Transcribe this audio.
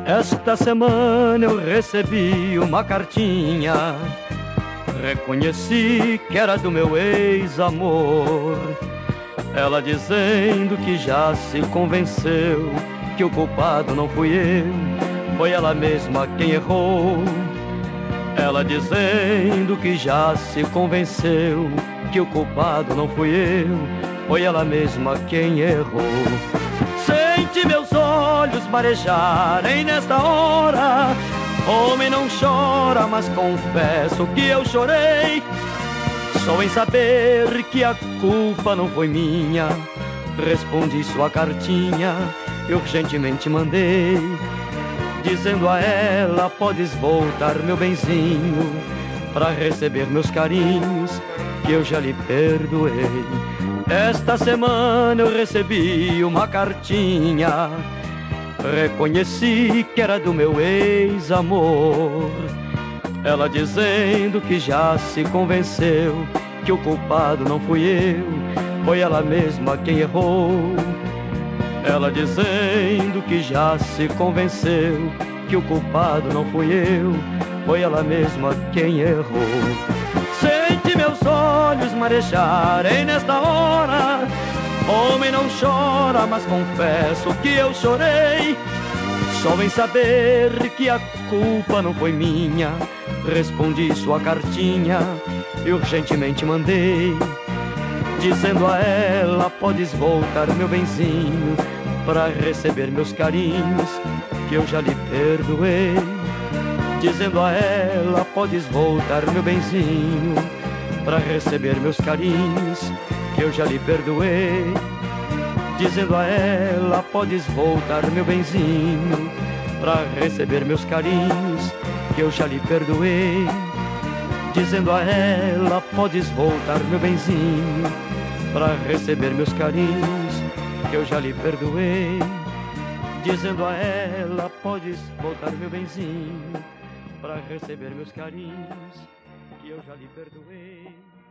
Esta semana eu recebi uma cartinha, reconheci que era do meu ex-amor. Ela dizendo que já se convenceu que o culpado não fui eu, foi ela mesma quem errou. Ela dizendo que já se convenceu que o culpado não fui eu, foi ela mesma quem errou. Sente meus olhos marejarem nesta hora. Homem não chora, mas confesso que eu chorei. Só em saber que a culpa não foi minha, respondi sua cartinha e urgentemente mandei, dizendo a ela: podes voltar, meu benzinho, pra receber meus carinhos, que eu já lhe perdoei. Esta semana eu recebi uma cartinha, reconheci que era do meu ex-amor. Ela dizendo que já se convenceu que o culpado não fui eu, foi ela mesma quem errou. Ela dizendo que já se convenceu que o culpado não fui eu, foi ela mesma quem errou. Sente meus olhos marejarem nesta hora. Homem não chora, mas confesso que eu chorei. Só em saber que a culpa não foi minha, respondi sua cartinha e urgentemente mandei, dizendo a ela: podes voltar, meu benzinho, pra receber meus carinhos, que eu já lhe perdoei. Dizendo a ela: podes voltar, meu benzinho, pra receber meus carinhos, que eu já lhe perdoei. Dizendo a ela: podes voltar, meu benzinho, pra receber meus carinhos, que eu já lhe perdoei. Dizendo a ela: podes voltar, meu benzinho, pra receber meus carinhos, que eu já lhe perdoei. Dizendo a ela: podes voltar, meu benzinho, pra receber meus carinhos, que eu já lhe perdoei.